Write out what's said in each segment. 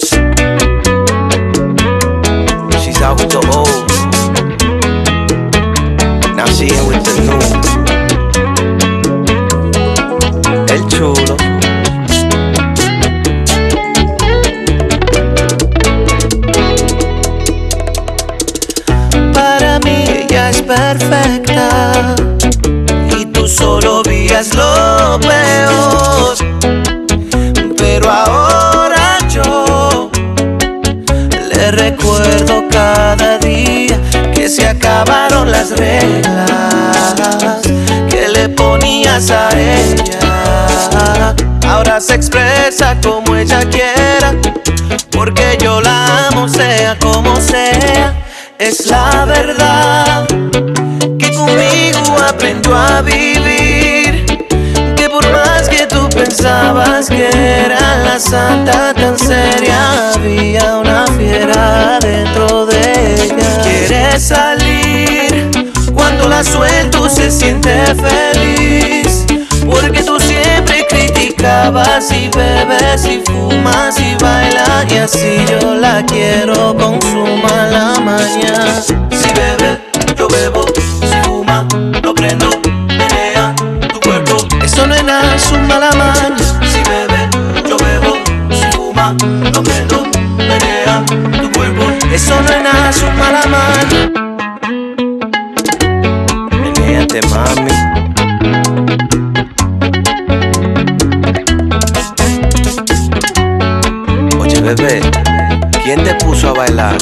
She's out with the old, now she in with the new. El chulo. Para mí ella es perfecta y tú solo veías lo peor. Pero ahora yo le recuerdo cada día que se acabaron las reglas que le ponías a ella. Ahora se expresa como ella quiera, porque yo la amo sea como sea. Es la verdad que conmigo aprendió a vivir, que por más que tú pensabas que era la santa tan seria, había una fiera dentro de ella. Quiere salir, cuando la suelto se siente feliz, porque tú siempre criticabas y bebes y fumas y bailas, y así yo la quiero con su mala maña. Si bebe, yo bebo, si fuma, lo prendo, menea tu cuerpo. Eso no es nada, su mala maña. Si bebe, yo bebo, si fuma, lo prendo, menea tu cuerpo. Eso no es nada, su mala maña. Menéate, mami. Oye, bebé, ¿quién te puso a bailar?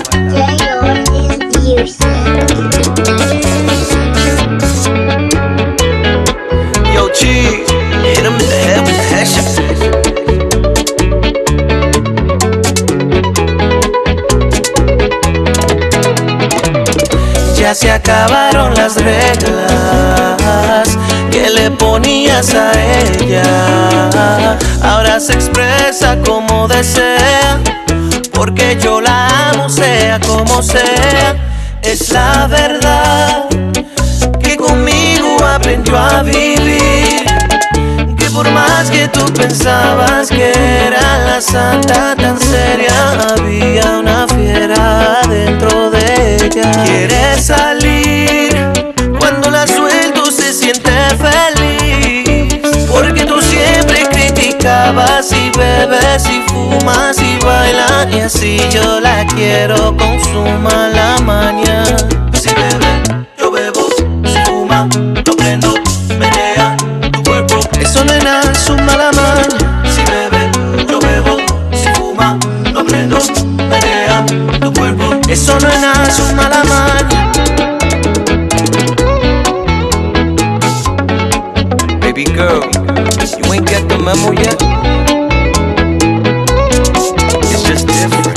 Yo, G, hit him in the head with the headshot. Ya se acabaron las reglas que le ponías a ella. Ahora se expresa como desea, porque yo la amo sea como sea. Es la verdad que conmigo aprendió a vivir, que por más que tú pensabas que era la santa tan seria, había una fiera dentro de ella. Quiere salir, cuando la suelto se siente feliz, porque tú siempre criticabas y bebes y fumas y bailas, y así yo la quiero con su mala maña. Si bebe, yo bebo, si fuma, lo prendo, menea tu cuerpo. Eso no es nada, su mala maña. Si bebe, yo bebo, si fuma, lo prendo, menea tu cuerpo. Eso no es nada, su mala maña. Baby girl, you ain't get the memo yet. It's just different.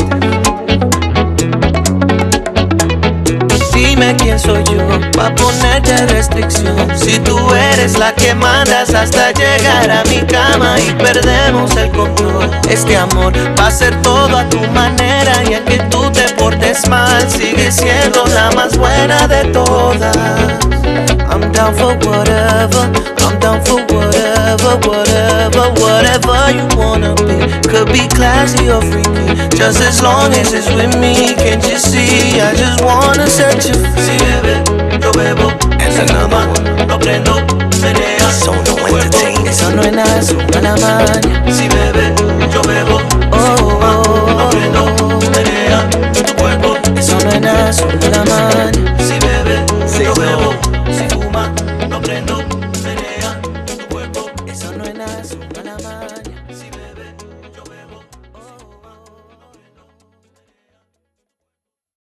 Dime quién soy yo pa' ponerte restricción, si tú eres la que mandas hasta llegar a mi cama y perdemos el control. Este amor va a ser todo a tu manera, y a que tú te portes mal sigue siendo la más buena de todas. I'm down for whatever, I'm down for whatever, whatever, whatever you wanna be. Could be classy or freaky, just as long as it's with me. Can't you see, I just wanna set you free. Si bebe, yo bebo, and another one, lo prendo, menea, so no entertain. Eso no es nada, su mala maña. Si bebe,